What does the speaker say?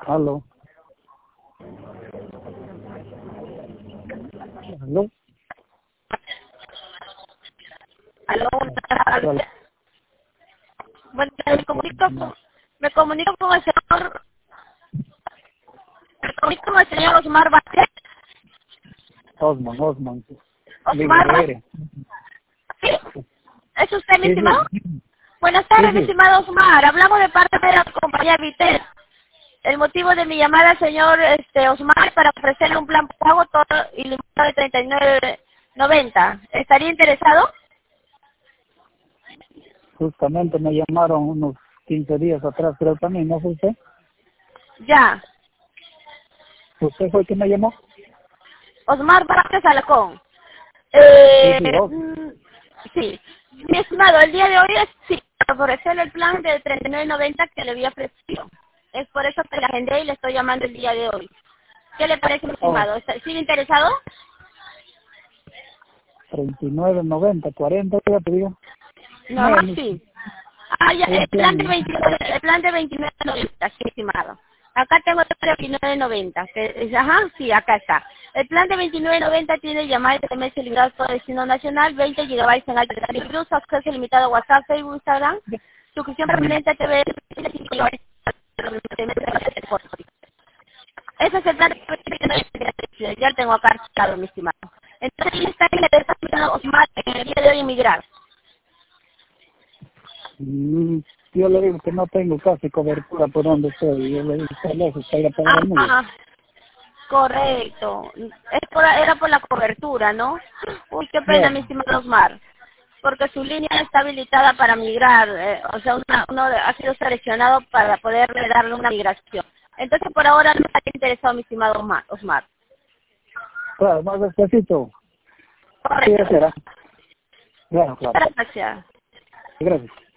Aló. Aló. Aló, Aló. bueno, me comunico con el señor Osmar Vázquez. Osman. Osmar Vázquez, Libre. ¿sí? ¿Es usted, mi Sí, estimado? sí. Buenas tardes, mi Sí. estimado Osmar. Hablamos de parte de la compañía Vitel. El motivo de mi llamada, señor Osmar, es para ofrecerle un plan pago todo ilimitado de 39.90. ¿Estaría interesado? Justamente me llamaron unos 15 días atrás, creo también, ¿no fue usted? Ya. ¿Usted fue el que me llamó? Osmar Vázquez Alacón. Sí, vos. Sí. Mi estimado, el día de hoy es sí, para ofrecerle el plan de 39.90 que le había ofrecido. Es por eso que la agendé y le estoy llamando el día de hoy. ¿Qué le parece, mi Oh, estimado? ¿Sigue interesado? 39.90, 40, ya te digo. No, No, sí. Ah, ya, un plan. el plan de 29.90, sí, estimado. Acá tengo el de 29.90. Ajá, sí, acá está. El plan de 29.90 tiene llamadas de SMS limitadas por destino nacional, 20 GB en alta calidad, incluso acceso limitado a WhatsApp, Facebook, Instagram, suscripción permanente a TV, 5 GB. Ese es el plan de 29.90. Ya lo tengo acá archivado, mi estimado. Entonces, está interesado Osmar en el día de hoy emigrar. Mm, Yo le digo que no tengo casi cobertura por donde estoy. Yo le digo que lejos para ir a pagar el muro. Ah, correcto. Era por la cobertura, ¿no? Uy, qué pena, mi Bueno, estimado Osmar. Porque su línea está habilitada para migrar. O sea, uno ha sido seleccionado para poderle darle una migración. Entonces, por ahora no está interesado, mi estimado Osmar. claro, más despacito. Sí, ya Correcto. será. Bueno, claro. Gracias. Gracias.